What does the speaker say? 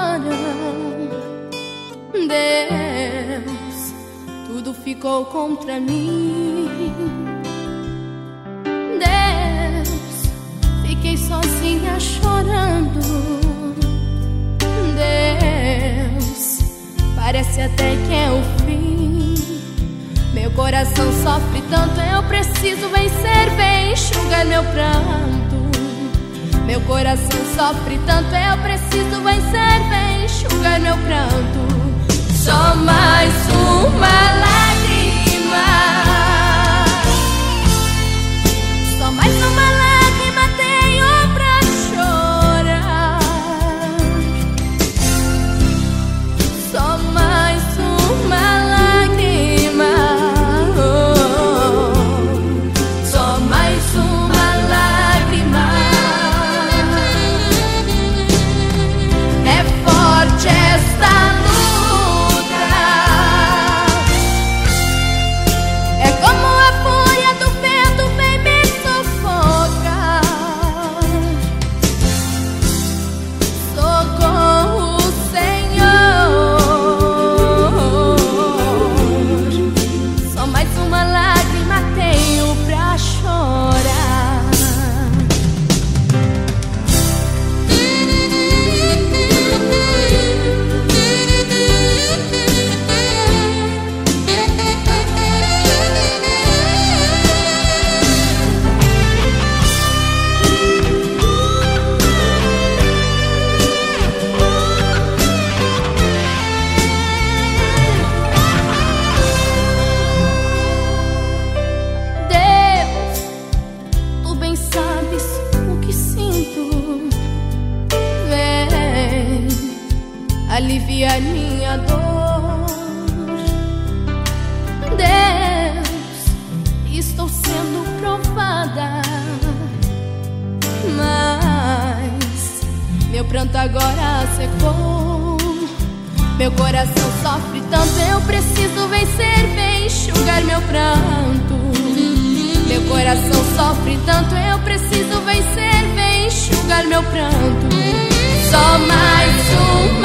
agora, Deus, tudo ficou contra mim. Deus, fiquei sozinha chorando. Deus, parece até que é o fim. Meu coração sofre tanto, eu preciso vencer, vem enxugar meu pranto. Meu coração sofre tanto, eu preciso vencer, vem enxugar meu pranto. Só mais uma lágrima, só mais uma lágrima tenho pra chorar. Só mais uma lágrima, só mais uma lágrima. É forte esta luta, é como a fúria do vento vem me sufocar. Socorro, Senhor, só mais uma lágrima tenho pra chorar. Deus, tu bem sabes o que sinto. Vem aliviar minha dor. Deus, estou sendo provada, mas meu pranto agora secou. Meu coração sofre tanto, eu preciso vencer, vem enxugar meu pranto. Meu coração sofre tanto, eu preciso vencer, vem enxugar meu pranto. Só mais uma